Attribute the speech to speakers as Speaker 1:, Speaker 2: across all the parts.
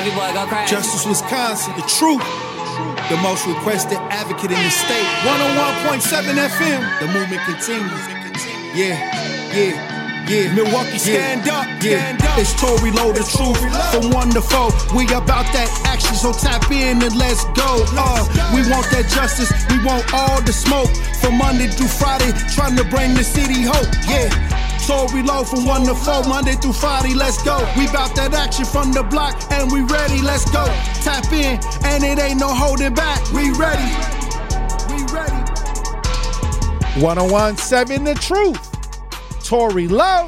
Speaker 1: Baby boy, go crazy.
Speaker 2: Justice Wisconsin, the truth. The most requested advocate in the state. 101.7 FM. The movement continues. Yeah. Milwaukee, stand up. It's Tory Lowe, the truth. From 1 to 4, we about that action, so tap in and let's go. We want that justice, we want all the smoke. From Monday through Friday, trying to bring the city hope. Yeah. Tory Lowe from 1 to 4, Monday through Friday, let's go. We bout that action from the block, and we ready, let's go. Tap in, and it ain't no holding back. We ready.
Speaker 3: 101.7 The Truth. Tory Lowe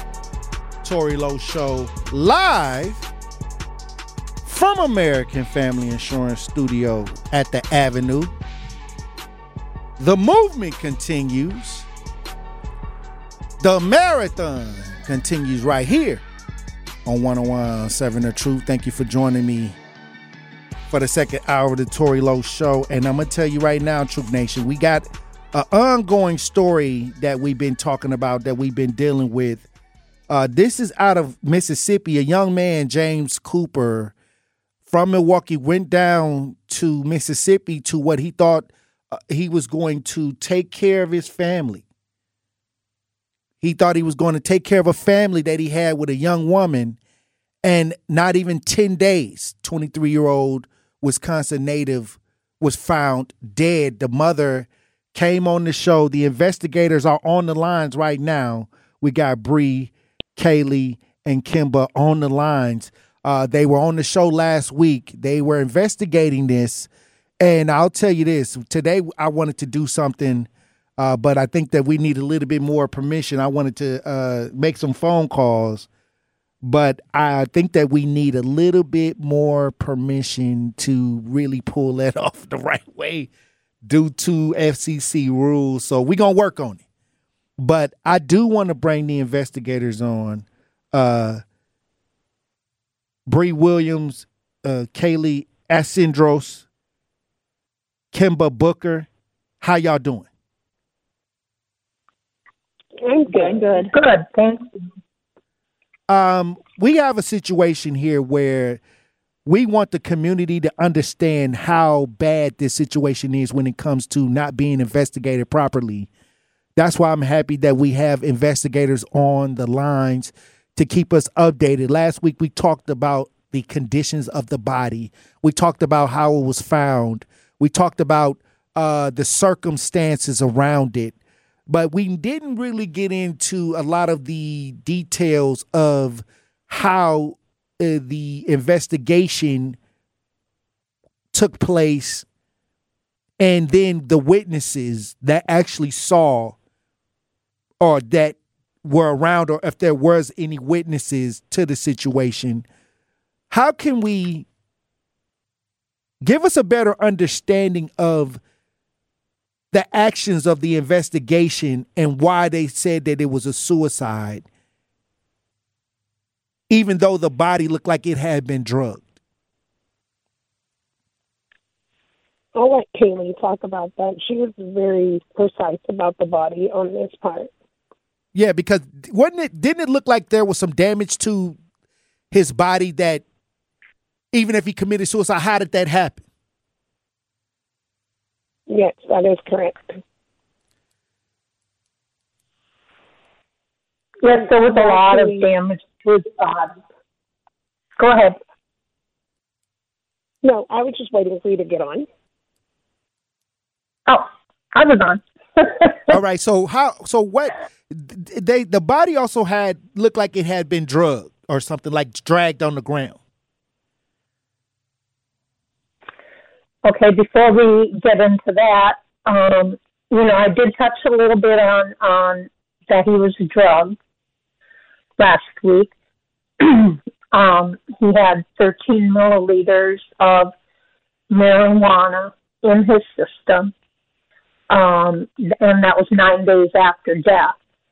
Speaker 3: Show, live from American Family Insurance Studio at the Avenue. The movement continues. The marathon continues right here on 101.7 The Truth. Thank you for joining me for the second hour of the Tory Lowe Show. And I'm going to tell you right now, Truth Nation, we got an ongoing story that we've been talking about, that we've been dealing with. This is out of Mississippi. A young man, James Cooper, from Milwaukee, went down to Mississippi to what he thought he was going to take care of his family. He thought he was going to take care of a family that he had with a young woman, and not even 10 days, 23-year-old Wisconsin native was found dead. The mother came on the show. The investigators are on the lines right now. We got Bree, Kaylee, and Kimba on the lines. They were on the show last week. They were investigating this, and I'll tell you this. Today, I wanted to do something, but I think that we need a little bit more permission. I wanted to make some phone calls, but I think that we need a little bit more permission to really pull that off the right way due to FCC rules. So we're going to work on it. But I do want to bring the investigators on. Bree Williams, Kaylee Asindros, Kimba Booker. How y'all doing?
Speaker 4: I'm good. Good, thanks.
Speaker 3: We have a situation here where we want the community to understand how bad this situation is when it comes to not being investigated properly. That's why I'm happy that we have investigators on the lines to keep us updated. Last week, we talked about the conditions of the body. We talked about how it was found. We talked about the circumstances around it. But we didn't really get into a lot of the details of how the investigation took place, and then the witnesses that actually saw or that were around, or if there was any witnesses to the situation. How can we give us a better understanding of the actions of the investigation and why they said that it was a suicide, even though the body looked like it had been drugged?
Speaker 4: I'll let Kaylee talk about that. She was very precise about the body on this part.
Speaker 3: Yeah, because didn't it look like there was some damage to his body, that even if he committed suicide, how did that happen?
Speaker 4: Yes, that is correct.
Speaker 5: Yes, there was a lot of damage to his body. Go ahead.
Speaker 4: No, I was just waiting for you to get on.
Speaker 5: Oh, I was on.
Speaker 3: All right. So what? The body also looked like it had been drugged or something, like dragged on the ground.
Speaker 5: Okay, before we get into that, I did touch a little bit on that he was drugged last week. He had 13 milliliters of marijuana in his system, and that was 9 days after death.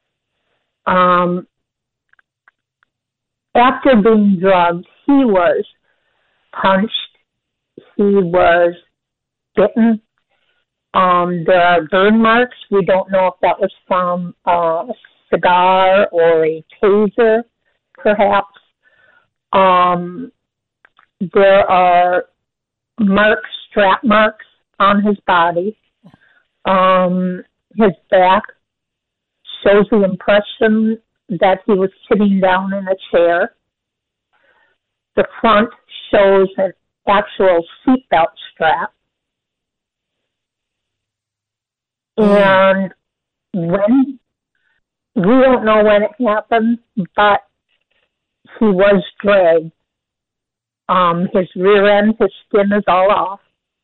Speaker 5: After being drugged, he was punched. He was bitten. There are burn marks. We don't know if that was from a cigar or a taser, perhaps. there are marks, strap marks on his body. His back shows the impression that he was sitting down in a chair. The front shows an actual seatbelt strap. And when, we don't know when it happened, but he was dragged. His rear end, his skin is all off.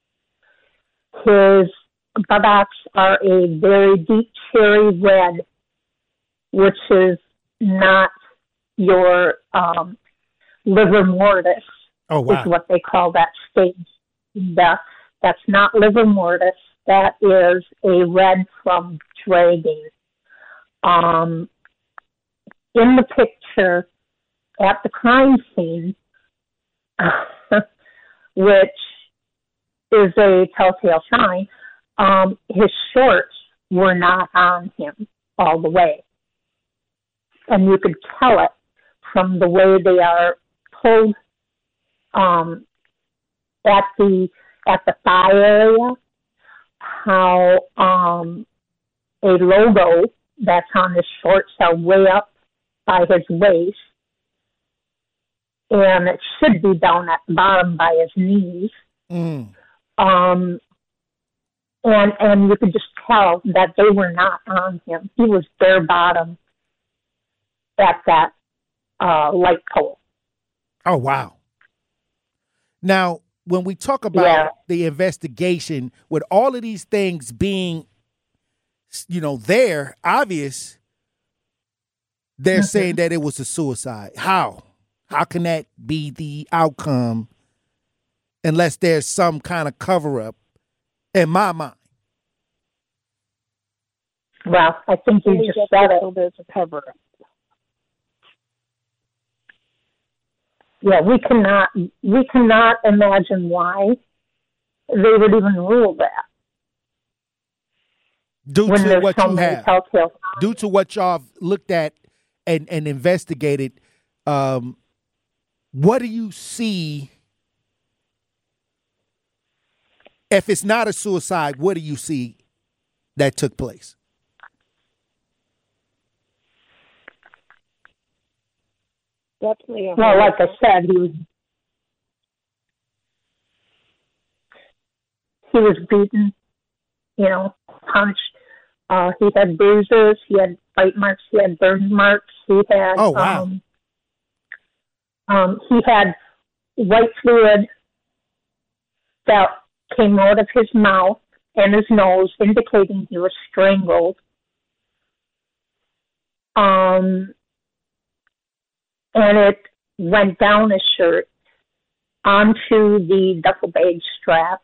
Speaker 5: His buttocks are a very deep cherry red, which is not your livor mortis.
Speaker 3: Oh, wow.
Speaker 5: Is what they call that stage. That's not livor mortis. That is a red from dragging. In the picture at the crime scene, which is a telltale sign, his shorts were not on him all the way. And you could tell it from the way they are pulled at the thigh area, how a logo that's on his shorts are way up by his waist, and it should be down at the bottom by his knees. And you could just tell that they were not on him. He was bare bottom at that light pole.
Speaker 3: Oh, wow. Now, when we talk about the investigation, with all of these things being, there, obvious, they're saying that it was a suicide. How? How can that be the outcome unless there's some kind of cover-up in my mind?
Speaker 5: Well, I think you just said it.
Speaker 4: There's a cover-up.
Speaker 5: Yeah, we cannot imagine why they would even rule that.
Speaker 3: Due to what you have, due to what y'all have looked at and investigated, what do you see? If it's not a suicide, what do you see that took place?
Speaker 4: Definitely.
Speaker 5: Well, like I said, he was beaten, punched. He had bruises. He had bite marks. He had burn marks. He had.
Speaker 3: Oh, wow.
Speaker 5: He had white fluid that came out of his mouth and his nose, indicating he was strangled. And it went down his shirt onto the duffel bag strap.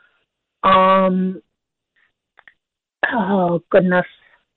Speaker 5: Oh, goodness.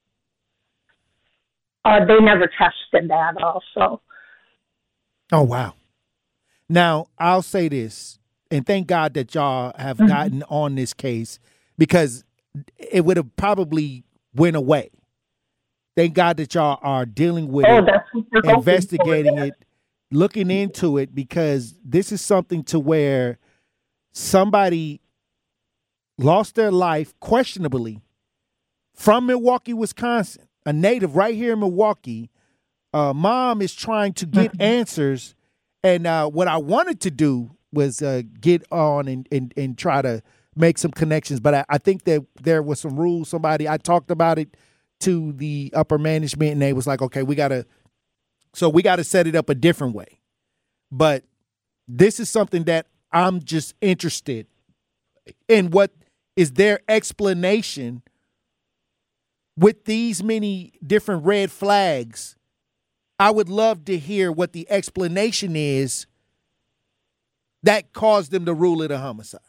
Speaker 5: They never tested that also.
Speaker 3: Oh, wow. Now, I'll say this, and thank God that y'all have gotten on this case, because it would have probably went away. Thank God that y'all are dealing with it, investigating it, looking into it, because this is something to where somebody lost their life questionably from Milwaukee, Wisconsin, a native right here in Milwaukee. Mom is trying to get answers. And what I wanted to do was get on and try to make some connections. But I think that there was some rules. I talked about it to the upper management, and they was like, okay, we got to set it up a different way. But this is something that I'm just interested in. What is their explanation with these many different red flags? I would love to hear what the explanation is that caused them to rule it a homicide.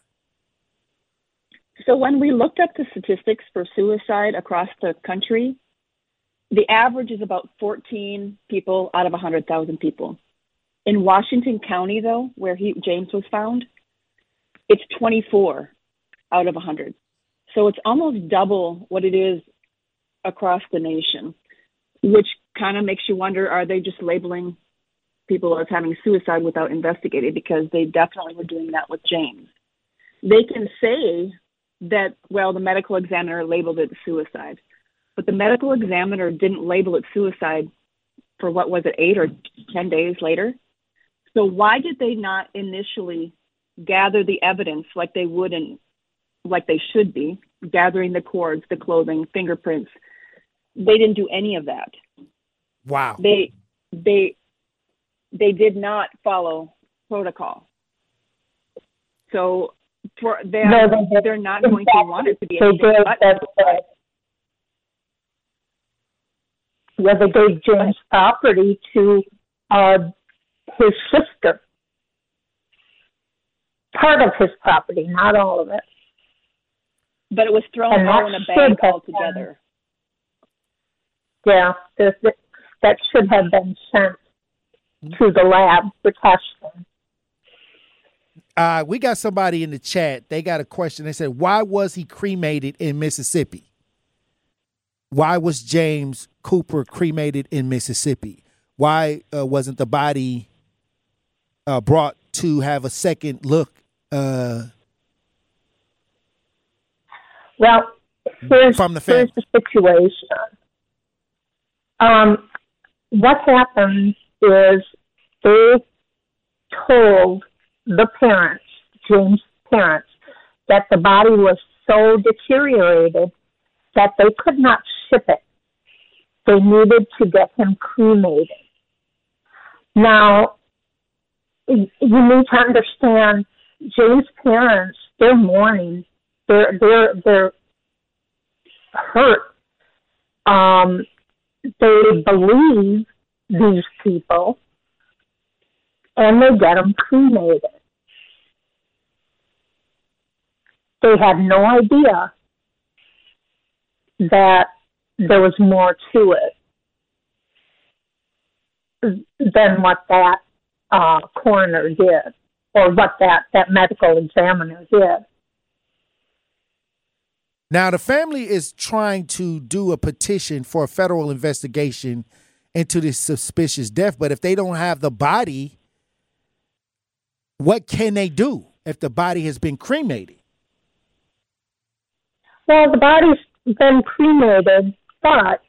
Speaker 1: So when we looked up the statistics for suicide across the country, the average is about 14 people out of 100,000 people. In Washington County, though, where James was found, it's 24 out of 100. So it's almost double what it is across the nation, which kind of makes you wonder, are they just labeling people as having suicide without investigating, because they definitely were doing that with James. They can say that, well, the medical examiner labeled it suicide, but the medical examiner didn't label it suicide for, what was it, 8 or 10 days later? So why did they not initially gather the evidence like they would and like they should be, gathering the cords, the clothing, fingerprints? They didn't do any of that.
Speaker 3: Wow.
Speaker 1: They did not follow protocol. So for them, they're not going to want it to be anything but suicide.
Speaker 5: Yeah, they gave James property to his sister. Part of his property, not all of it.
Speaker 1: But it was thrown all in a bag altogether.
Speaker 5: Yeah, that should have been sent to the lab for testing.
Speaker 3: We got somebody in the chat. They got a question. They said, why was he cremated in Mississippi? Why was James Cooper cremated in Mississippi? Why wasn't the body brought to have a second look?
Speaker 5: Well, here's the situation. What happened is they told the parents, James' parents, that the body was so deteriorated that they could not ship it. They needed to get him cremated. Now, you need to understand, James' parents, they're mourning. They're hurt. They believe these people, and they get them cremated. They had no idea that there was more to it than what that coroner did, or what that medical examiner did.
Speaker 3: Now, the family is trying to do a petition for a federal investigation into this suspicious death, but if they don't have the body, what can they do if the body has been cremated?
Speaker 5: Well, the body's been cremated, but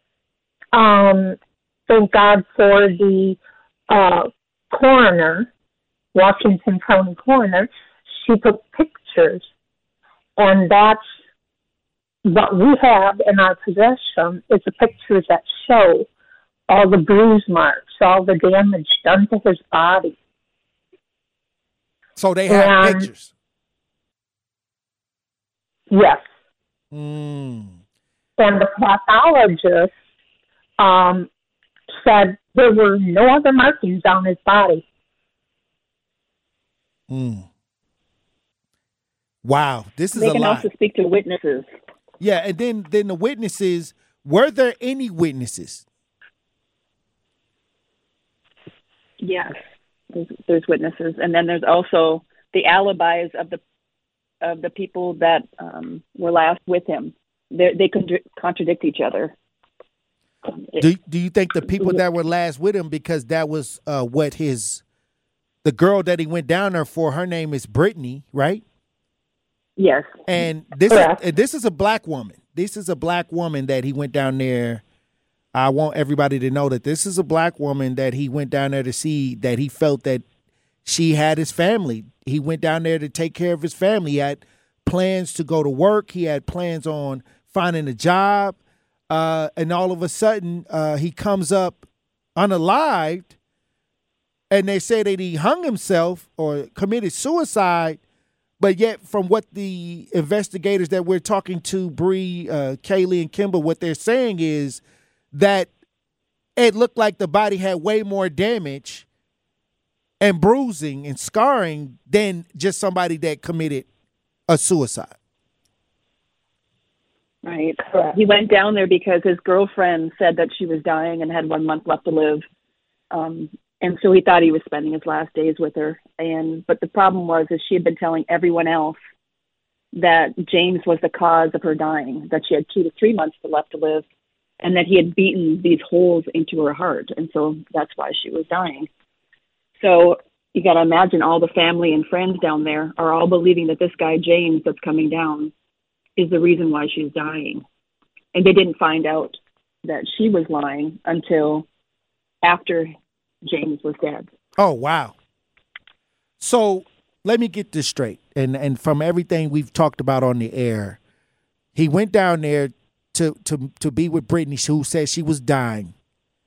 Speaker 5: thank God for the coroner, Washington County coroner. She took pictures, and that's what we have in our possession is the pictures that show all the bruise marks, all the damage done to his body.
Speaker 3: So they have pictures?
Speaker 5: Yes.
Speaker 3: Mm.
Speaker 5: And the pathologist said there were no other markings on his body.
Speaker 3: Mm. Wow, this is a lot.
Speaker 1: They can also speak to witnesses.
Speaker 3: Yeah, and then the witnesses, were there any witnesses?
Speaker 1: Yes, there's witnesses. And then there's also the alibis of the people that were last with him. They contradict each other.
Speaker 3: Do you think the people that were last with him, because that was the girl that he went down there for, her name is Brittany, right?
Speaker 1: Yes.
Speaker 3: And this is a black woman. This is a black woman that he went down there. I want everybody to know that this is a black woman that he went down there to see, that he felt that she had his family. He went down there to take care of his family. He had plans to go to work. He had plans on finding a job. And all of a sudden, he comes up unalived, and they say that he hung himself or committed suicide. But yet, from what the investigators that we're talking to, Bree, Kaylee, and Kimber, what they're saying is that it looked like the body had way more damage and bruising and scarring than just somebody that committed a suicide.
Speaker 1: Right. Correct. He went down there because his girlfriend said that she was dying and had 1 month left to live. And so he thought he was spending his last days with her. But the problem was she had been telling everyone else that James was the cause of her dying, that she had 2 to 3 months left to live, and that he had beaten these holes into her heart. And so that's why she was dying. So you got to imagine all the family and friends down there are all believing that this guy, James, that's coming down is the reason why she's dying. And they didn't find out that she was lying until after James was dead.
Speaker 3: Oh, wow. So let me get this straight. And from everything we've talked about on the air, he went down there to be with Brittany, who said she was dying.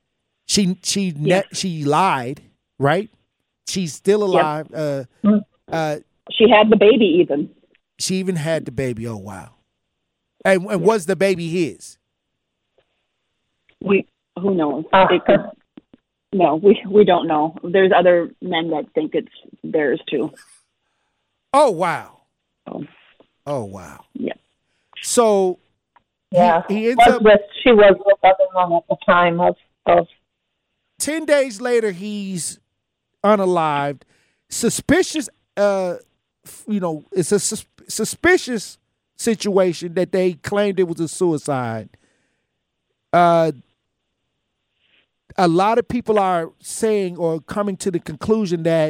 Speaker 3: She lied, right? She's still alive.
Speaker 1: Yep. She had the baby even.
Speaker 3: She even had the baby. Oh, wow. And was the baby his?
Speaker 1: Who knows? No, we don't know. There's other men that think it's theirs too.
Speaker 3: Oh, wow.
Speaker 1: Oh
Speaker 3: wow.
Speaker 1: Yeah.
Speaker 3: So
Speaker 5: yeah,
Speaker 3: he ends up.
Speaker 5: She was with other one at the time of.
Speaker 3: 10 days later, he's unalived. Suspicious. It's a suspicious situation that they claimed it was a suicide. A lot of people are saying or coming to the conclusion that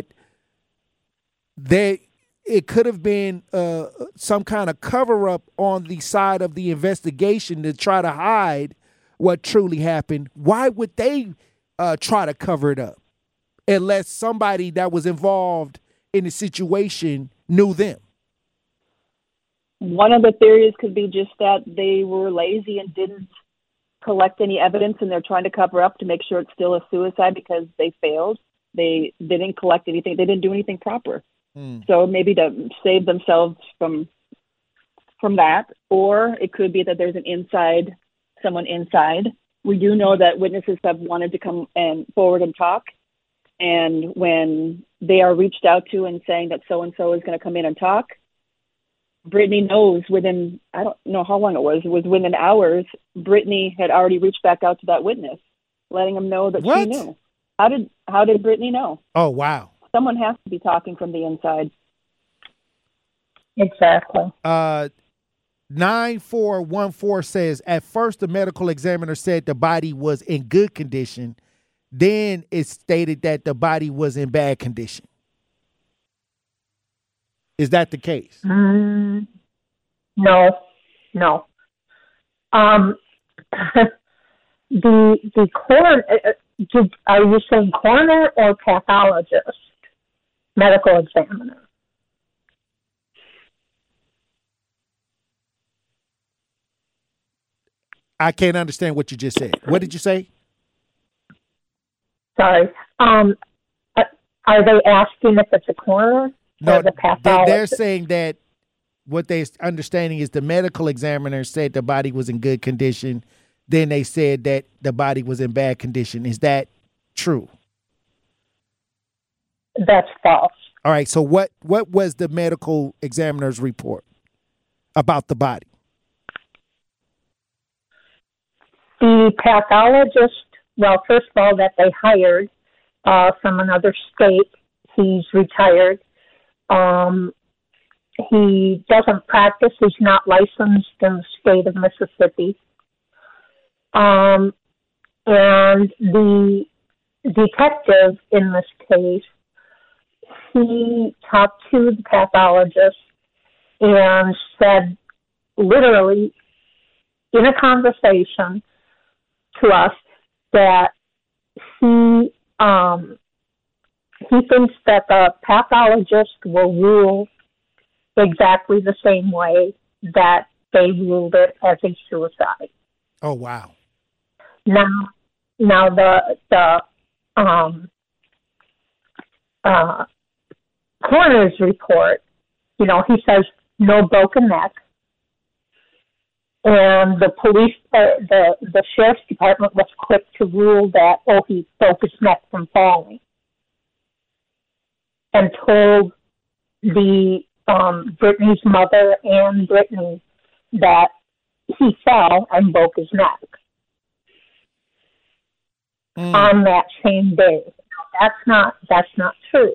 Speaker 3: it could have been some kind of cover-up on the side of the investigation to try to hide what truly happened. Why would they try to cover it up unless somebody that was involved in the situation knew them?
Speaker 1: One of the theories could be just that they were lazy and didn't collect any evidence, and they're trying to cover up to make sure it's still a suicide because they failed. They didn't collect anything. They didn't do anything proper. So maybe to save themselves from that, or it could be that there's someone inside. We do know that witnesses have wanted to come forward and talk, and when they are reached out to and saying that so-and-so is going to come in and talk, Brittany knows within, I don't know how long it was within hours, Brittany had already reached back out to that witness, letting him know that she knew. How did Brittany know?
Speaker 3: Oh, wow.
Speaker 1: Someone has to be talking from the inside.
Speaker 5: Exactly.
Speaker 3: 9414 says, at first the medical examiner said the body was in good condition. Then it stated that the body was in bad condition. Is that the case?
Speaker 5: No. The coroner, are you saying coroner or pathologist? Medical examiner.
Speaker 3: I can't understand what you just said. What did you say?
Speaker 5: Sorry. Are they asking if it's a coroner or the pathologist?
Speaker 3: They're saying that what they're understanding is the medical examiner said the body was in good condition. Then they said that the body was in bad condition. Is that true?
Speaker 5: That's false.
Speaker 3: All right. So what was the medical examiner's report about the body?
Speaker 5: The pathologist, well, first of all, that they hired from another state, he's retired. He doesn't practice. He's not licensed in the state of Mississippi. And the detective in this case, he talked to the pathologist and said, literally, in a conversation to us, that he thinks that the pathologist will rule exactly the same way that they ruled it as a suicide.
Speaker 3: Oh, wow.
Speaker 5: Now the coroner's report, he says no broken neck, and the police, the sheriff's department was quick to rule that he broke his neck from falling, and told the Brittany's mother and Brittany that he fell and broke his neck on that same day. That's not true.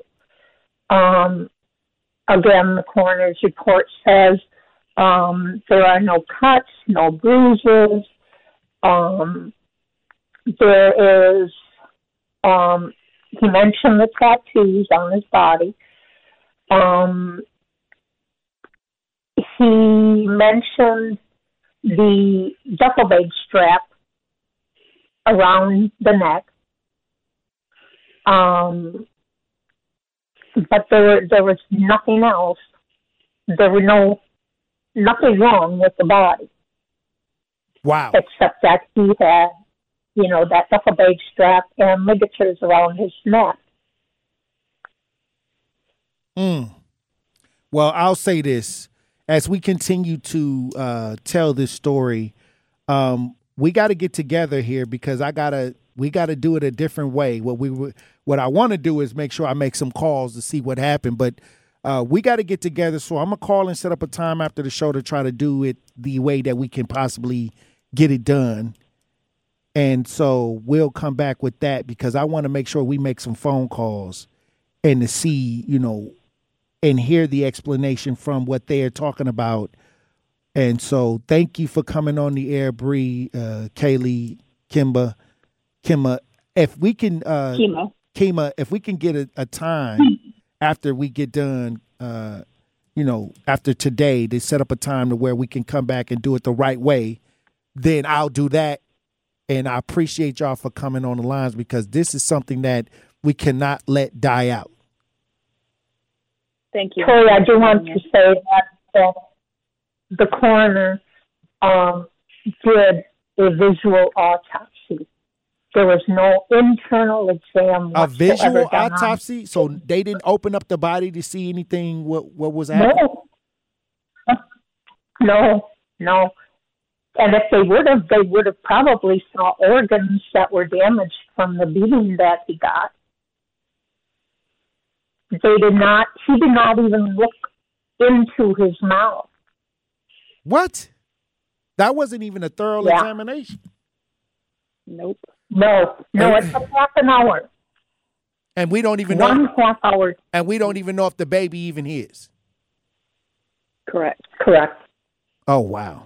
Speaker 5: Again, the coroner's report says there are no cuts, no bruises. There is he mentioned the tattoos on his body. He mentioned the duffel bag strap around the neck. But there was nothing else. There was nothing wrong with the body.
Speaker 3: Wow.
Speaker 5: Except that he had, that duffel bag strap and ligatures around his neck.
Speaker 3: Well, I'll say this. As we continue to tell this story, we got to get together here because we got to do it a different way. What I want to do is make sure I make some calls to see what happened, but we got to get together. So I'm going to call and set up a time after the show to try to do it the way that we can possibly get it done. And so we'll come back with that because I want to make sure we make some phone calls and to see, and hear the explanation from what they are talking about. And so thank you for coming on the air, Bree, Kaylee, Kimba. If we can, Kima, if we can get a time after we get done, after today, to set up a time to where we can come back and do it the right way, then I'll do that. And I appreciate y'all for coming on the lines because this is something that we cannot let die out.
Speaker 1: Thank you.
Speaker 5: Tori, I do want to say that the coroner did a visual autopsy. There was no internal exam.
Speaker 3: A visual autopsy? So they didn't open up the body to see anything, what was happening?
Speaker 5: No. And if they would have probably saw organs that were damaged from the beating that he got. He did not even look into his mouth.
Speaker 3: What? That wasn't even a thorough examination.
Speaker 1: Nope.
Speaker 5: No, it took half an hour.
Speaker 3: And we don't even know.
Speaker 5: 1.5 hours.
Speaker 3: And we don't even know if the baby even is.
Speaker 1: Correct.
Speaker 3: Oh, wow.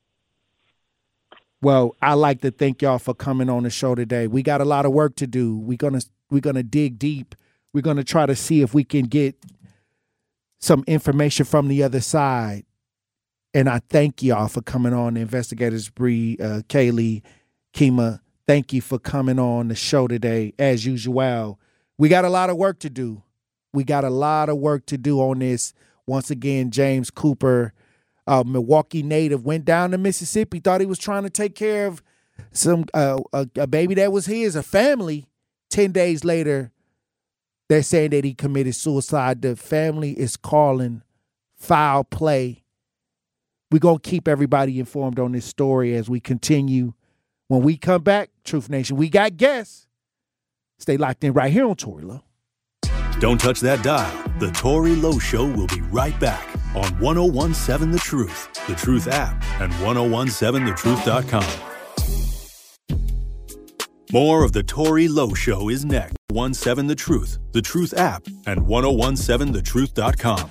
Speaker 3: Well, I like to thank y'all for coming on the show today. We got a lot of work to do. We're gonna dig deep. We're gonna try to see if we can get some information from the other side. And I thank y'all for coming on, Investigators Bree, Kaylee, Kima. Thank you for coming on the show today. As usual, we got a lot of work to do. We got a lot of work to do on this. Once again, James Cooper, Milwaukee native, went down to Mississippi, thought he was trying to take care of some a baby that was his, a family. 10 days later, they're saying that he committed suicide. The family is calling foul play. We're going to keep everybody informed on this story as we continue. When we come back, Truth Nation, we got guests. Stay locked in right here on Tory Lowe.
Speaker 6: Don't touch that dial. The Tory Lowe Show will be right back on 1017 The Truth, The Truth app, and 1017thetruth.com. More of The Tory Lowe Show is next. 17 The Truth app, and 1017thetruth.com.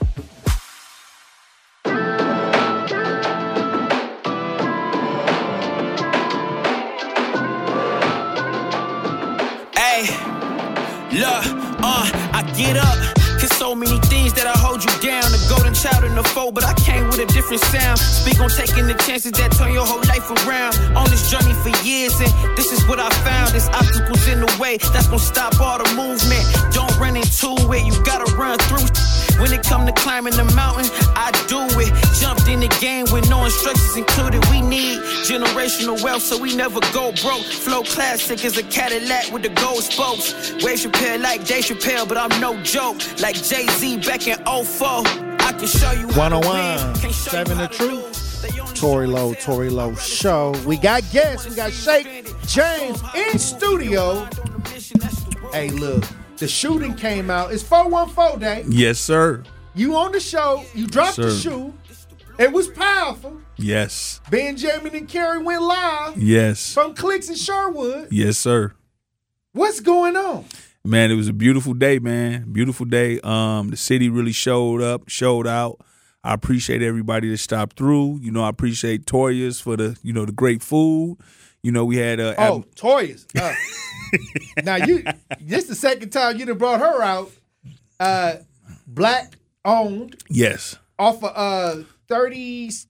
Speaker 7: I get up, cause so many things that I hold you down. The golden child in the fold, but I came with a different sound. Speak on taking the chances that turn your whole life around. On this journey for years, and this is what I found. There's obstacles in the way that's gonna stop all the movement. Don't run into it, you gotta run through. When it come to climbing the mountain, I do it. Jumped in the game with no instructions included. We need generational wealth so we never go broke. Flow classic is a Cadillac with the gold spokes. Wave Chappelle like Jay Chappelle, but I'm no joke. Like Jay-Z back in 04. I can show you
Speaker 3: 101.7 The Truth. Tory Lowe Show. We got guests. We got Shake James in studio. Hey, look. The shooting came out. It's 414 Day.
Speaker 8: Yes, sir.
Speaker 3: You on the show. You dropped the shoe. It was powerful.
Speaker 8: Yes.
Speaker 3: Benjamin and Kerry went live.
Speaker 8: Yes.
Speaker 3: From Clicks in Sherwood.
Speaker 8: Yes, sir.
Speaker 3: What's going on?
Speaker 8: Man, it was a beautiful day, man. Beautiful day. The city really showed up, showed out. I appreciate everybody that stopped through. I appreciate Toria's for the, the great food. You know, we had
Speaker 3: Toya's. Now this the second time you done brought her out. Black owned.
Speaker 8: Yes.
Speaker 3: Off of 32nd,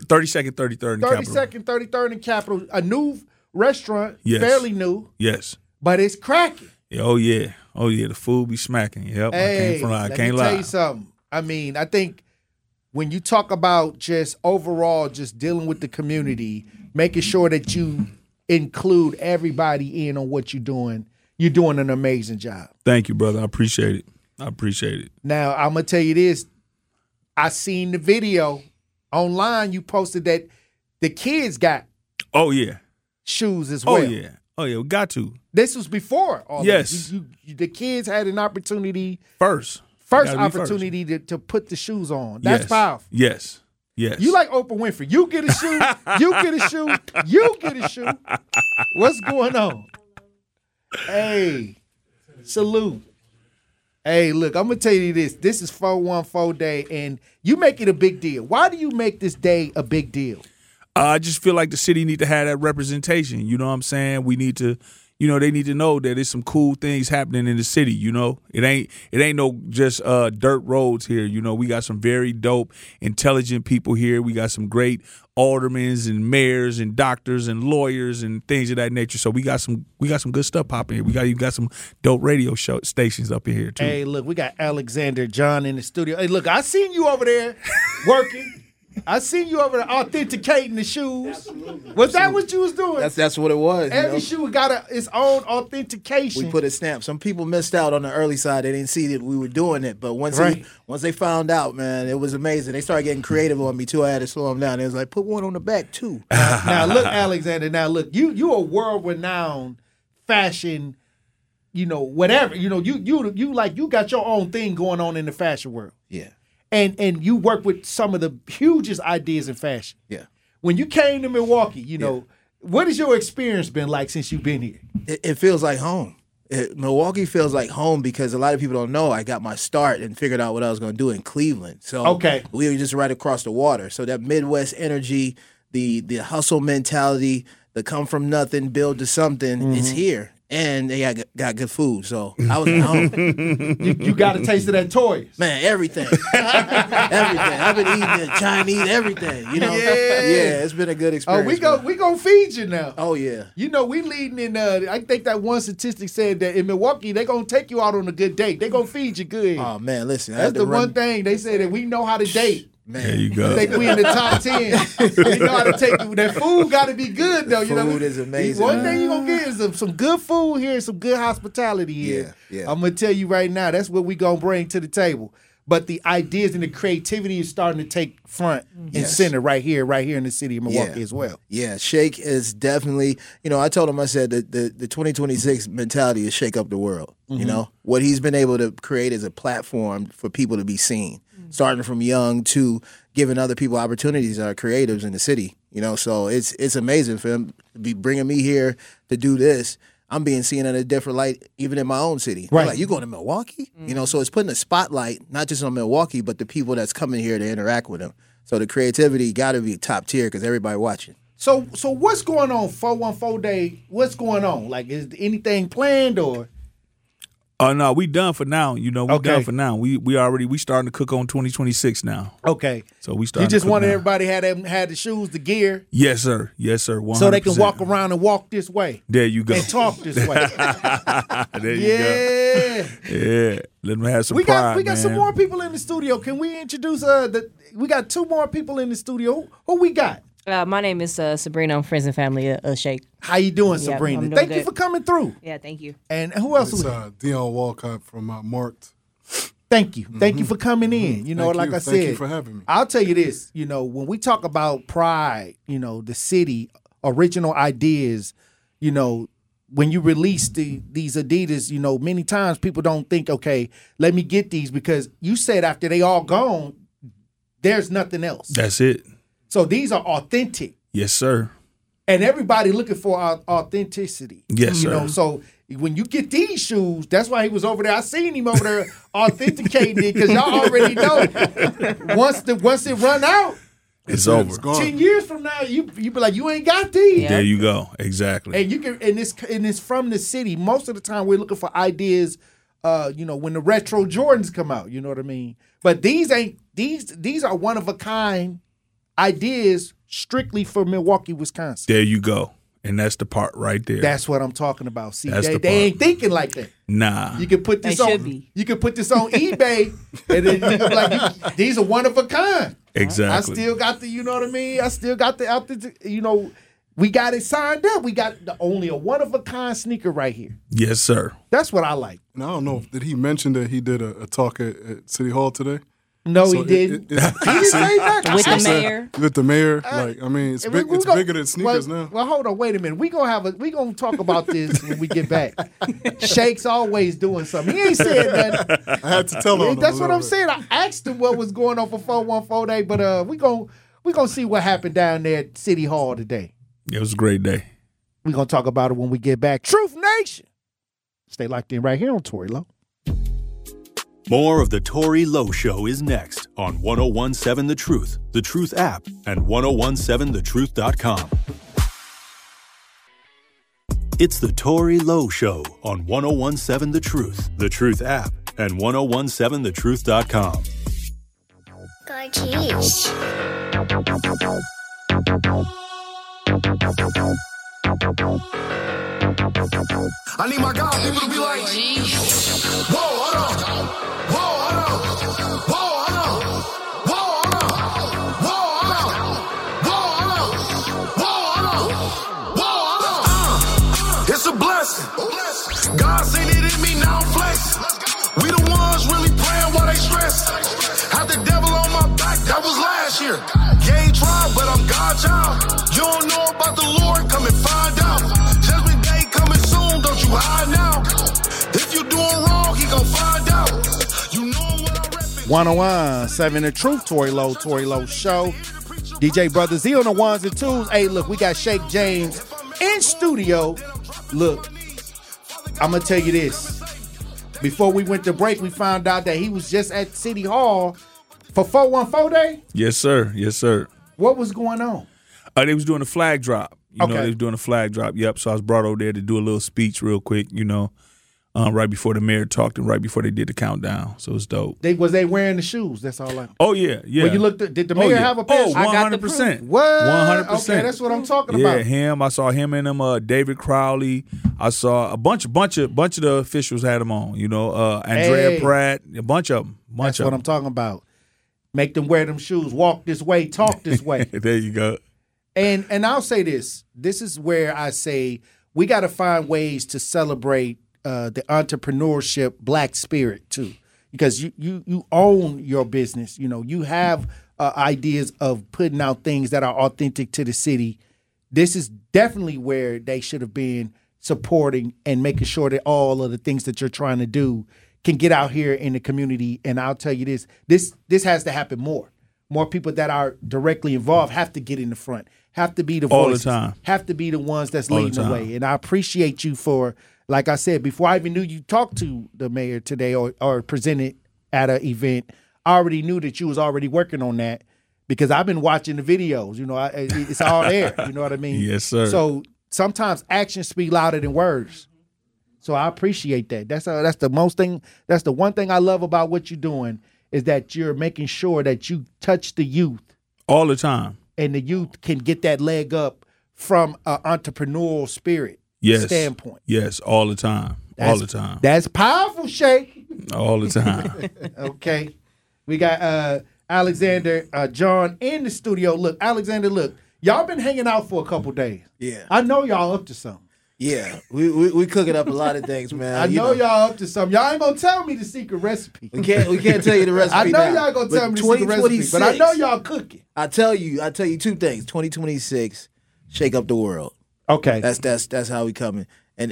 Speaker 3: 33rd and Capitol. A new restaurant, fairly new.
Speaker 8: Yes.
Speaker 3: But it's cracking.
Speaker 8: Oh yeah. The food be smacking. Yep.
Speaker 3: Hey,
Speaker 8: I can't
Speaker 3: lie.
Speaker 8: Tell
Speaker 3: you something. I mean, I think when you talk about just overall just dealing with the community, making sure that you include everybody in on what you're doing an amazing job.
Speaker 8: Thank you, brother. I appreciate it.
Speaker 3: Now, I'm going to tell you this. I seen the video online. You posted that the kids got shoes as well.
Speaker 8: Oh, yeah. We got to.
Speaker 3: This was before all
Speaker 8: yes.
Speaker 3: this. The kids had an opportunity.
Speaker 8: First
Speaker 3: opportunity to put the shoes on. That's powerful.
Speaker 8: Yes.
Speaker 3: You like Oprah Winfrey. You get a shoe. You get a shoe. You get a shoe. What's going on? Hey, salute. Hey, look, I'm going to tell you this. This is 414 Day, and you make it a big deal. Why do you make this day a big deal?
Speaker 8: I just feel like the city need to have that representation. You know what I'm saying? We need to, they need to know that there's some cool things happening in the city. It ain't no just dirt roads here. We got some very dope, intelligent people here. We got some great aldermen and mayors and doctors and lawyers and things of that nature. So we got some good stuff popping here. You got some dope radio stations up in here too.
Speaker 3: Hey, look, we got Alexander John in the studio. Hey, look, I seen you over there working. I seen you over there authenticating the shoes. Absolutely. Was that what you was doing?
Speaker 9: That's what it was.
Speaker 3: Every shoe got its own authentication.
Speaker 9: We put a stamp. Some people missed out on the early side. They didn't see that we were doing it. But once they found out, man, it was amazing. They started getting creative on me too. I had to slow them down. They was like, put one on the back too.
Speaker 3: Now look, Alexander. Now look, you a world renowned fashion. Whatever. You got your own thing going on in the fashion world.
Speaker 9: Yeah.
Speaker 3: And you work with some of the hugest ideas in fashion.
Speaker 9: Yeah.
Speaker 3: When you came to Milwaukee, what has your experience been like since you've been here?
Speaker 9: It feels like home. Milwaukee feels like home because a lot of people don't know I got my start and figured out what I was going to do in Cleveland. So we were just right across the water. So that Midwest energy, the hustle mentality, the come from nothing, build to something, is here. And they got good food, so I was at home.
Speaker 3: You got a taste of that Toys.
Speaker 9: Man, everything. Everything. I've been eating Chinese, everything, Yeah, it's been a good experience.
Speaker 3: We gonna feed you now.
Speaker 9: Oh, yeah.
Speaker 3: We leading in, I think that one statistic said that in Milwaukee, they gonna take you out on a good date. They gonna feed you good.
Speaker 9: Oh, man, listen.
Speaker 3: That's the one thing. They say that we know how to date.
Speaker 9: Man.
Speaker 8: There you go.
Speaker 3: I think we in the top 10. We know how to take that food. Got to be good though.
Speaker 9: Food is amazing.
Speaker 3: One thing you gonna get is some good food here, some good hospitality here.
Speaker 9: Yeah.
Speaker 3: I'm gonna tell you right now, that's what we gonna bring to the table. But the ideas and the creativity is starting to take front and center right here in the city of Milwaukee as well.
Speaker 9: Yeah, Shake is definitely. I told him, I said that the 2026 mentality is shake up the world.
Speaker 3: Mm-hmm.
Speaker 9: What he's been able to create is a platform for people to be seen. Starting from young to giving other people opportunities that are creatives in the city, So it's amazing for him to be bringing me here to do this. I'm being seen in a different light, even in my own city.
Speaker 3: Right.
Speaker 9: Like, you going to Milwaukee? So it's putting a spotlight not just on Milwaukee, but the people that's coming here to interact with them. So the creativity got to be top tier because everybody watching.
Speaker 3: So what's going on 414 Day? What's going on? Like, is anything planned or?
Speaker 8: No, we done for now. Done for now. We starting to cook on 2026 now.
Speaker 3: Okay.
Speaker 8: So we starting.
Speaker 3: You just
Speaker 8: to cook
Speaker 3: wanted
Speaker 8: now.
Speaker 3: everybody had the shoes, the gear.
Speaker 8: Yes, sir. 100%.
Speaker 3: So they can walk around and walk this way.
Speaker 8: There you go.
Speaker 3: And talk this way.
Speaker 8: There you go. Yeah. Let them have some pride,
Speaker 3: We got
Speaker 8: man.
Speaker 3: some more people in the studio. Can we introduce we got two more people in the studio. Who we got?
Speaker 10: My name is Sabrina. I'm friends and family of Shake.
Speaker 3: How you doing, Sabrina?
Speaker 10: I'm doing
Speaker 3: Thank
Speaker 10: good.
Speaker 3: you for coming through.
Speaker 10: Yeah, thank you.
Speaker 3: And who else?
Speaker 11: It's Dion Walcott from Marked.
Speaker 3: Thank you. Thank you for coming in. I said.
Speaker 11: Thank you for having me.
Speaker 3: I'll tell you this, when we talk about pride, the city, original ideas, when you release these Adidas, many times people don't think, okay, let me get these because you said after they all gone, there's nothing else.
Speaker 8: That's it.
Speaker 3: So these are authentic.
Speaker 8: Yes, sir.
Speaker 3: And everybody looking for authenticity.
Speaker 8: Yes, sir.
Speaker 3: So when you get these shoes, that's why he was over there. I seen him over there authenticating it because y'all already know once it run out,
Speaker 8: It's over.
Speaker 3: 10 years from now, you be like, you ain't got these.
Speaker 8: There you go. Exactly.
Speaker 3: And you can, and it's from the city. Most of the time, we're looking for ideas. When the retro Jordans come out, you know what I mean. But these are one of a kind ideas strictly for Milwaukee, Wisconsin.
Speaker 8: There you go. And that's the part right there.
Speaker 3: That's what I'm talking about. See,
Speaker 8: That's
Speaker 3: they ain't thinking like that.
Speaker 8: Nah.
Speaker 3: You can put this on. You can put this on eBay, and then you can be like, these are one of a kind.
Speaker 8: Exactly.
Speaker 3: I still got the, you know what I mean. I still got the we got it signed up. We got only a one of a kind sneaker right here.
Speaker 8: Yes, sir.
Speaker 3: That's what I like.
Speaker 11: And I don't know, did he mention that he did a talk at City Hall today?
Speaker 3: No, he didn't. He didn't say that.
Speaker 10: With the mayor.
Speaker 11: With the mayor, it's bigger than sneakers now.
Speaker 3: Well, hold on, wait a minute. We gonna talk about this when we get back. Shake's always doing something. He ain't saying that.
Speaker 11: I had to tell him.
Speaker 3: That's what I'm saying. I asked him what was going on for 414 Day, but we gonna see what happened down there at City Hall today.
Speaker 8: It was a great day.
Speaker 3: We're gonna talk about it when we get back. Truth Nation. Stay locked in right here on Tory Lowe.
Speaker 6: More of the Tory Lowe Show is next on 1017 The Truth app, and 1017thetruth.com. It's the Tory Lowe Show on 1017 The Truth app, and 1017thetruth.com.
Speaker 12: Gorgeous.
Speaker 2: I need my God people to be like, whoa, hold on. Whoa, hold on. Whoa, hold on. Whoa, hold on. Whoa, hold on. Whoa, hold on. Whoa, hold on. Whoa, hold on. It's a blessing. God seen it in me, now I'm flexing. We the ones really playing while they stress. Had the devil on my back, that was last year. You ain't tried, but I'm God's child. You don't know about the Lord, come and find out. Judgment day coming soon, don't you hide now. If you doing wrong, he gon' find out. You know what I rep.
Speaker 3: 1017 The Truth, Tory Lowe Show. DJ Brother Z on the ones and twos. Hey, look, we got Shake James in studio. Look, I'm gonna tell you this. Before we went to break, we found out that he was just at City Hall for 414 Day.
Speaker 8: Yes, sir. Yes, sir.
Speaker 3: What was going on?
Speaker 8: They was doing a flag drop. You know, they was doing a flag drop. Yep. So I was brought over there to do a little speech real quick, right before the mayor talked and right before they did the countdown. So it's dope.
Speaker 3: Was they wearing the shoes? That's all I.
Speaker 8: Oh, yeah.
Speaker 3: When you looked, did the mayor have a pair?
Speaker 8: Oh, 100%.
Speaker 3: What?
Speaker 8: 100%.
Speaker 3: Okay, that's what I'm talking
Speaker 8: about.
Speaker 3: about.
Speaker 8: Yeah, him. I saw him and him. David Crowley. I saw a bunch of the officials had him on. Andrea Pratt. A bunch of them.
Speaker 3: That's what I'm talking about. Make them wear them shoes. Walk this way. Talk this way.
Speaker 8: There you go.
Speaker 3: And I'll say this. This is where I say we got to find ways to celebrate the entrepreneurship Black spirit too, because you own your business. You have ideas of putting out things that are authentic to the city. This is definitely where they should have been supporting and making sure that all of the things that you're trying to do can get out here in the community. And I'll tell you this has to happen more. More people that are directly involved have to get in the front, have to be the voices,
Speaker 8: all the time,
Speaker 3: have to be the ones that's leading the way. And I appreciate you for, like I said, before I even knew you talked to the mayor today or presented at an event, I already knew that you was already working on that because I've been watching the videos. It's all there. You know what I mean?
Speaker 8: Yes, sir.
Speaker 3: So sometimes actions speak louder than words. So I appreciate that. That's the one thing I love about what you're doing is that you're making sure that you touch the youth
Speaker 8: all the time,
Speaker 3: and the youth can get that leg up from an entrepreneurial spirit standpoint.
Speaker 8: Yes, all the time. All the time.
Speaker 3: That's powerful, Shake.
Speaker 8: All the time.
Speaker 3: Okay. We got Alexander John in the studio. Look, Alexander, y'all been hanging out for a couple days.
Speaker 9: Yeah.
Speaker 3: I know y'all up to something.
Speaker 9: Yeah, we cooking up a lot of things, man.
Speaker 3: I know y'all up to something. Y'all ain't gonna tell me the secret recipe.
Speaker 9: We can't tell you the recipe.
Speaker 3: I know
Speaker 9: now.
Speaker 3: Y'all gonna tell me the secret recipe, but I know y'all cooking.
Speaker 9: I tell you two things. 2026, shake up the world.
Speaker 3: Okay,
Speaker 9: that's how we coming. And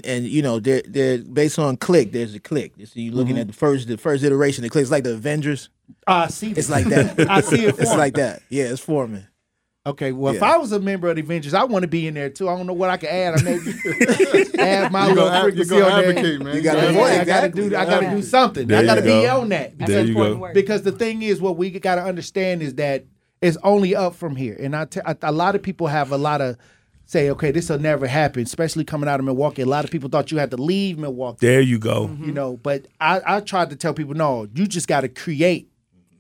Speaker 9: they're based on click. There's a click. So you're looking at the first iteration. The click's like the Avengers.
Speaker 3: I see.
Speaker 9: It's like that.
Speaker 3: I see it.
Speaker 9: It's like that. Yeah, it's forming.
Speaker 3: Okay, well, if I was a member of the Avengers, I want to be in there too. I don't know what I can add. I maybe add my little frequency on there.
Speaker 9: Man. You got to
Speaker 3: I got to do something. I got to be on that.
Speaker 8: There you go.
Speaker 3: Because the thing is, what we got to understand is that it's only up from here. And a lot of people have a lot of say, okay, this will never happen, especially coming out of Milwaukee. A lot of people thought you had to leave Milwaukee.
Speaker 8: There you go.
Speaker 3: You know, but I tried to tell people, no, you just got to create.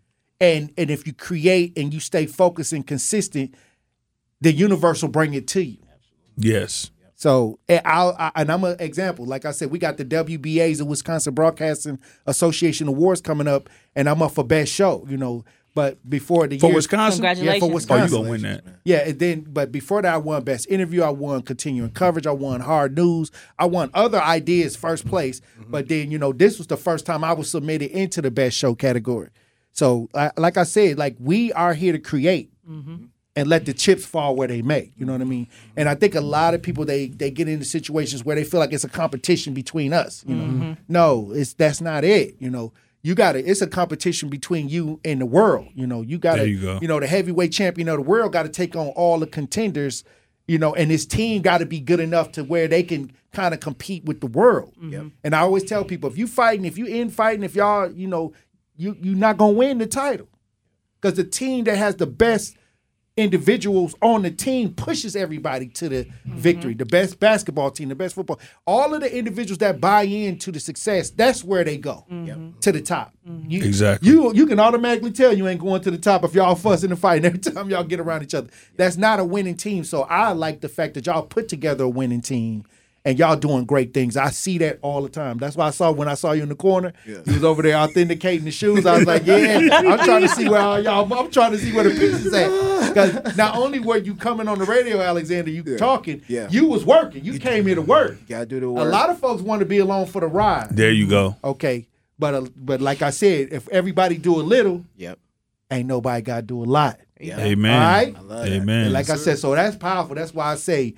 Speaker 3: And if you create and you stay focused and consistent, the universe will bring it to you.
Speaker 8: Yes.
Speaker 3: So, and I'm an example. Like I said, we got the WBAs, the Wisconsin Broadcasting Association Awards coming up, and I'm up for best show, you know. But before the
Speaker 8: for
Speaker 3: year,
Speaker 8: Wisconsin?
Speaker 10: Congratulations.
Speaker 3: Yeah, for Wisconsin.
Speaker 8: Oh, you going to win that.
Speaker 3: Yeah, and then, but before that, I won Best Interview, I won Continuing Coverage, I won Hard News, I won other ideas first place. But then, you know, this was the first time I was submitted into the Best Show category. So, like I said, like we are here to create. And let the chips fall where they may. You know what I mean? And I think a lot of people they get into situations where they feel like it's a competition between us. You know, no, that's not it. You know, it's a competition between you and the world. You know, you gotta, you know, the heavyweight champion of the world got to take on all the contenders. You know, and his team got to be good enough to where they can kind of compete with the world. And I always tell people, if you in fighting, if y'all, you know, you're not gonna win the title because the team that has the best individuals on the team pushes everybody to the victory. The best basketball team, the best football, all of the individuals that buy into the success, that's where they go to the top.
Speaker 8: Exactly.
Speaker 3: You can automatically tell you ain't going to the top if y'all fussing and fighting every time y'all get around each other. That's not a winning team. So I like the fact that y'all put together a winning team. And y'all doing great things. I see that all the time. That's why when I saw you in the corner, you was over there authenticating the shoes. I was like, yeah, I'm trying to see where I'm trying to see where the pieces at. Because not only were you coming on the radio, Alexander, you talking, you was working. You came here to work.
Speaker 9: Gotta do the work.
Speaker 3: A lot of folks want to be along for the ride.
Speaker 8: There you go.
Speaker 3: Okay, but like I said, if everybody do a little, ain't nobody got to do a lot.
Speaker 8: Amen.
Speaker 3: All right?
Speaker 9: I love
Speaker 8: Amen.
Speaker 3: And like I said, so that's powerful. That's why I say,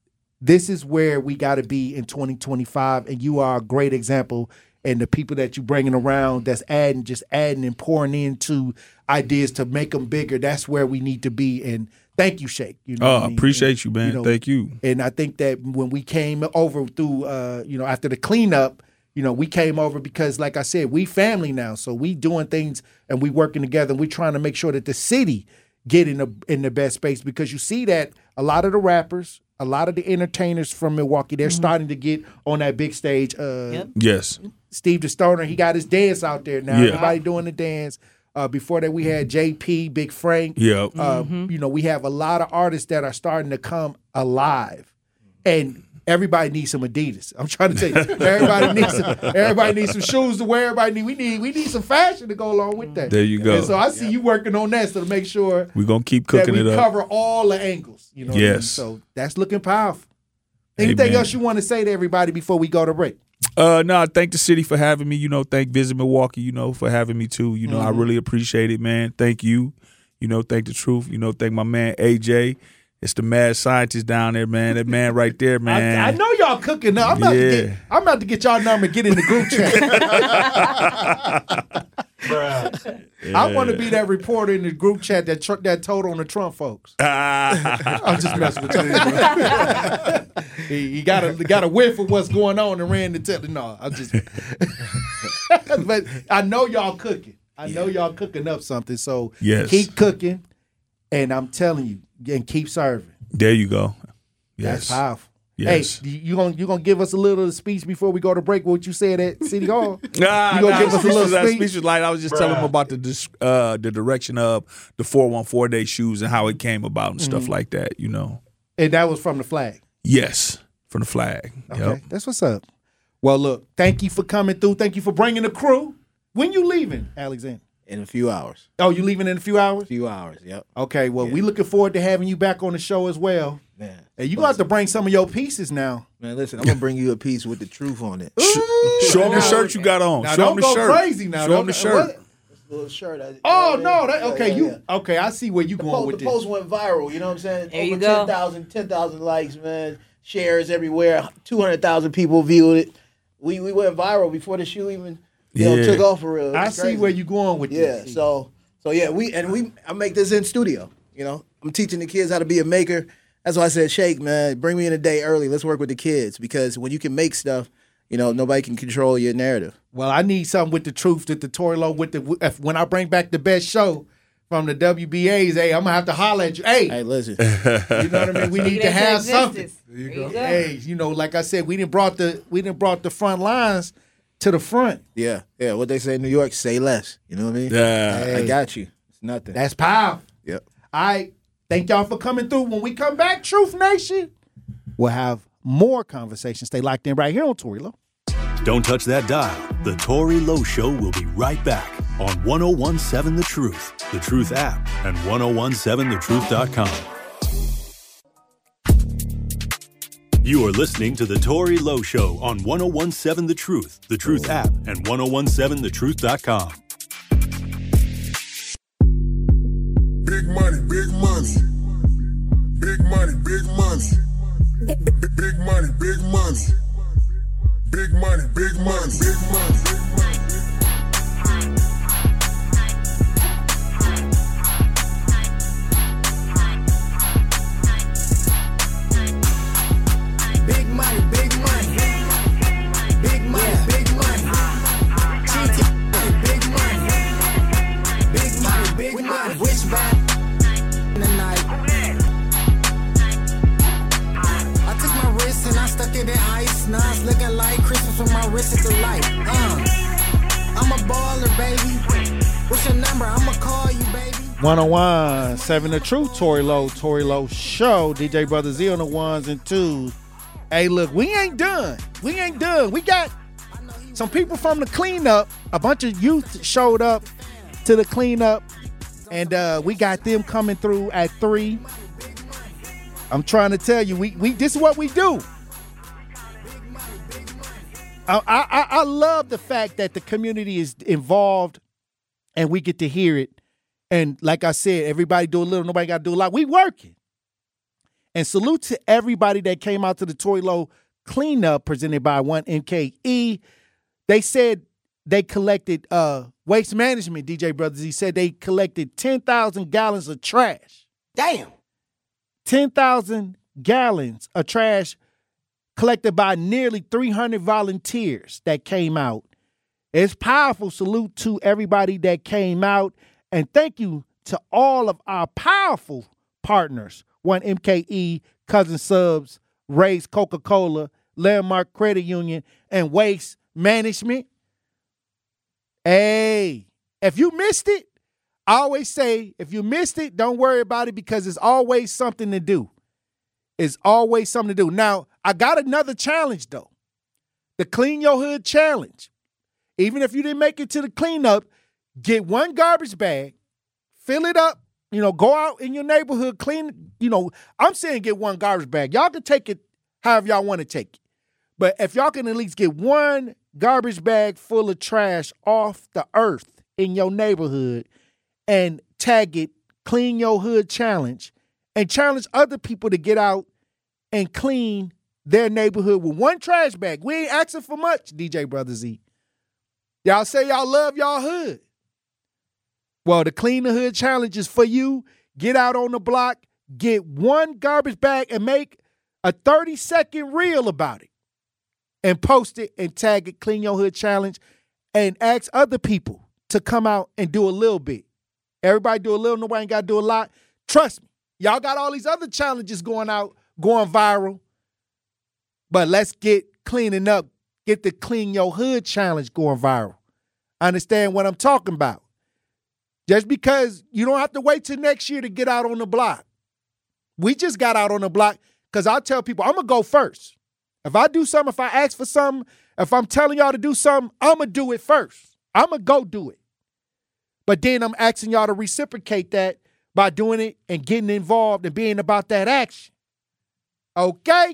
Speaker 3: this is where we got to be in 2025, and you are a great example. And the people that you bringing around, that's adding and pouring into ideas to make them bigger. That's where we need to be. And thank you, Shake. You know,
Speaker 8: I appreciate you, man. You know, thank you.
Speaker 3: And I think that when we came over through, after the cleanup, you know, we came over because, like I said, we family now. So we doing things and we working together. And we trying to make sure that the city get in the best space, because you see that a lot of the rappers, a lot of the entertainers from Milwaukee, they're starting to get on that big stage.
Speaker 8: Yes.
Speaker 3: Steve the Stoner, he got his dance out there now. Everybody doing the dance. Before that, we had JP, Big Frank.
Speaker 8: Yeah.
Speaker 3: You know, we have a lot of artists that are starting to come alive. And everybody needs some Adidas. I'm trying to tell you, everybody needs some shoes to wear. We need some fashion to go along with that.
Speaker 8: There you go.
Speaker 3: And so I see you working on that, so to make sure
Speaker 8: we're gonna keep cooking
Speaker 3: that
Speaker 8: it up.
Speaker 3: Cover all the angles. You know. What I mean? So that's looking powerful. Anything else you want to say to everybody before we go to break?
Speaker 8: No, thank the city for having me. You know, thank Visit Milwaukee, you know, for having me too. You know, I really appreciate it, man. Thank you. You know, thank the truth. You know, thank my man AJ. It's the mad scientist down there, man. That man right there, man.
Speaker 3: I know y'all cooking up. I'm about to get y'all number and get in the group chat. I want to be that reporter in the group chat that told on the Trump folks. I'm just messing with you. He got a whiff of what's going on and ran to tell. No, I'm just. But I know y'all cooking. I know y'all cooking up something. So keep cooking, and I'm telling you. And keep serving.
Speaker 8: There you go. Yes.
Speaker 3: That's powerful.
Speaker 8: Yes.
Speaker 3: Hey, you gonna give us a little speech before we go to break? What you said at City Hall?
Speaker 8: You gonna give us a little speech? Speech was like I was just telling them about the direction of the 414 Day shoes and how it came about and stuff like that. You know.
Speaker 3: And that was from the flag.
Speaker 8: Yes, from the flag.
Speaker 3: Okay, that's what's up. Well, look, thank you for coming through. Thank you for bringing the crew. When you leaving, Alexander?
Speaker 9: In a few hours.
Speaker 3: Oh, you leaving in a few hours?
Speaker 9: A few hours, yep.
Speaker 3: Okay, well, we looking forward to having you back on the show as well.
Speaker 9: Man.
Speaker 3: And you're going to have to bring some of your pieces now.
Speaker 9: Man, listen, I'm going to bring you a piece with the truth on it.
Speaker 8: Show them the shirt you got on.
Speaker 3: Now,
Speaker 8: Show them the shirt.
Speaker 3: Don't go crazy now.
Speaker 8: Show them the shirt.
Speaker 9: This little shirt.
Speaker 3: Okay, I see where you going with
Speaker 9: this.
Speaker 3: this.
Speaker 9: The post went viral, you know what I'm saying?
Speaker 10: There you
Speaker 9: go. 10,000 likes, man. Shares everywhere. 200,000 people viewed it. We went viral before the shoe even took off for real.
Speaker 3: I see where you going with this.
Speaker 9: Yeah, so yeah, I make this in studio. You know, I'm teaching the kids how to be a maker. That's why I said, Shake, man, bring me in a day early. Let's work with the kids, because when you can make stuff, you know, nobody can control your narrative.
Speaker 3: Well, I need something with the truth that the Tory Lowe when I bring back the best show from the WBAs. Hey, I'm gonna have to holler at you. Hey,
Speaker 9: listen.
Speaker 3: You know what I mean? We need to have something.
Speaker 11: There you go.
Speaker 3: Hey, like I said, we didn't brought the front lines to the front.
Speaker 9: Yeah. What they say in New York, say less. You know what I mean?
Speaker 8: Yeah.
Speaker 9: Hey, I got you. It's nothing.
Speaker 3: That's powerful.
Speaker 9: Yep.
Speaker 3: All right. Thank y'all for coming through. When we come back, Truth Nation, we'll have more conversations. Stay locked in right here on Tory Lowe.
Speaker 6: Don't touch that dial. The Tory Lowe Show will be right back on 101.7 The Truth app, and 1017thetruth.com. You are listening to The Tory Lowe Show on 101.7 The Truth app, and 1017thetruth.com.
Speaker 12: Big money, big money. Big money, big money. Big money, big money. Big money, big money, big money.
Speaker 13: Big money, big money. Big money, big money. Big money. Big money, big money. Which bad tonight? I took my wrist and I stuck it in ice. Now it's looking like Christmas with my wrist at the light. I'm a baller, baby. What's your number? I'ma call you, baby.
Speaker 3: 101.7 The Truth, Tory Lowe Show. DJ Brother Z on the ones and twos. Hey, look, we ain't done. We got some people from the cleanup. A bunch of youth showed up to the cleanup, and we got them coming through at 3. I'm trying to tell you, we this is what we do. I love the fact that the community is involved and we get to hear it. And like I said, everybody do a little, nobody got to do a lot. We working. And salute to everybody that came out to the Tory Lowe cleanup presented by 1MKE. They said they collected waste management, DJ Brothers. He said they collected 10,000 gallons of trash.
Speaker 13: Damn.
Speaker 3: 10,000 gallons of trash collected by nearly 300 volunteers that came out. It's powerful. Salute to everybody that came out. And thank you to all of our powerful partners, 1MKE, Cousin Subs, Ray's Coca-Cola, Landmark Credit Union, and Waste Management. Hey, if you missed it, I always say, if you missed it, don't worry about it because it's always something to do. It's always something to do. Now, I got another challenge, though. The Clean Your Hood Challenge. Even if you didn't make it to the cleanup, get one garbage bag, fill it up, go out in your neighborhood, clean, I'm saying get one garbage bag. Y'all can take it however y'all want to take it. But if y'all can at least get one garbage bag full of trash off the earth in your neighborhood and tag it Clean Your Hood Challenge and challenge other people to get out and clean their neighborhood with one trash bag. We ain't asking for much, DJ Brother Z. Y'all say y'all love y'all hood. Well, the Clean the Hood Challenge is for you. Get out on the block, get one garbage bag and make a 30-second reel about it and post it and tag it Clean Your Hood Challenge and ask other people to come out and do a little bit. Everybody do a little, nobody ain't got to do a lot. Trust me, y'all got all these other challenges going viral, but let's get cleaning up, get the Clean Your Hood Challenge going viral. Understand what I'm talking about. Just because you don't have to wait till next year to get out on the block. We just got out on the block because I tell people, I'm going to go first. If I do something, if I ask for something, if I'm telling y'all to do something, I'm going to do it first. I'm going to go do it. But then I'm asking y'all to reciprocate that by doing it and getting involved and being about that action. Okay?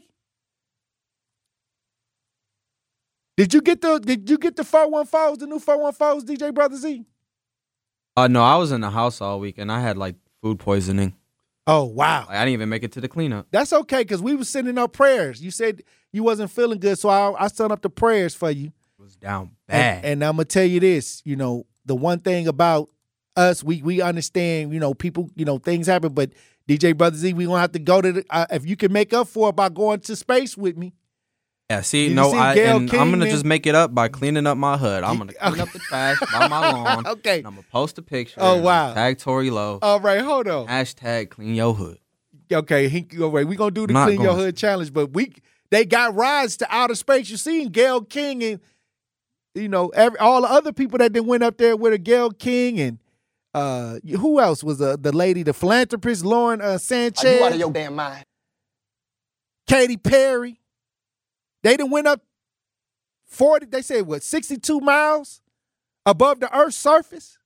Speaker 3: Did you get the 414s, the new 414s, DJ Brother Z?
Speaker 14: No, I was in the house all week and I had food poisoning.
Speaker 3: Oh, wow.
Speaker 14: I didn't even make it to the cleanup.
Speaker 3: That's okay because we were sending up prayers. You said you wasn't feeling good, so I sent up the prayers for you.
Speaker 14: It was down bad.
Speaker 3: And I'm going to tell you this, the one thing about us, we understand, people, things happen, but DJ Brother Z, we going to have to go to if you can make up for it by going to space with me,
Speaker 14: Yeah, see,
Speaker 3: Did
Speaker 14: no,
Speaker 3: you see Gayle
Speaker 14: I'm
Speaker 3: King,
Speaker 14: gonna
Speaker 3: man?
Speaker 14: just make it up by cleaning up my hood. I'm gonna clean up the trash by my lawn.
Speaker 3: Okay.
Speaker 14: And I'm gonna post a picture.
Speaker 3: Oh, wow.
Speaker 14: Tag Tory Lowe.
Speaker 3: All right, hold on.
Speaker 14: Hashtag clean your hood.
Speaker 3: Okay, all right, we're going to do the
Speaker 14: I'm not
Speaker 3: Clean Your
Speaker 14: going
Speaker 3: Hood challenge, but they got rides to outer space. You seen Gayle King and, you know, all the other people that then went up there with a Gayle King and who else was the lady, the philanthropist, Lauren Sanchez.
Speaker 15: Are you out of your damn mind?
Speaker 3: Katy Perry. They done went up 40, they said, 62 miles above the Earth's surface?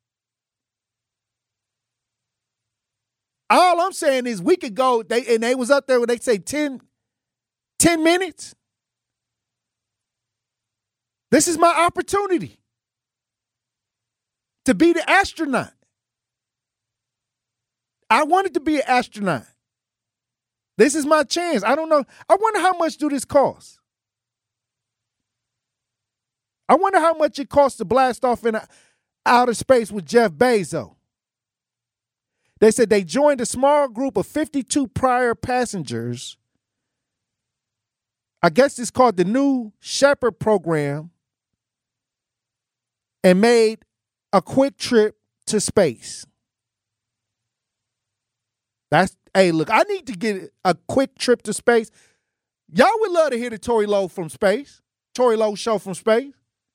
Speaker 3: All I'm saying is we could go, they was up there when they say 10 minutes. This is my opportunity to be the astronaut. I wanted to be an astronaut. This is my chance. I don't know. I wonder how much do this cost? I wonder how much it costs to blast off in outer space with Jeff Bezos. They said they joined a small group of 52 prior passengers. I guess it's called the New Shepard program, and made a quick trip to space. Hey, look, I need to get a quick trip to space. Y'all would love to hear the Tory Lowe from space. Tory Lowe show from space.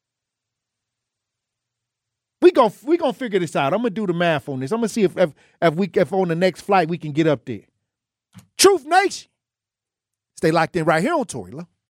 Speaker 3: We gonna figure this out. I'm gonna do the math on this. I'm gonna see if on the next flight we can get up there. Truth Nation. Stay locked in right here on Tory Lowe.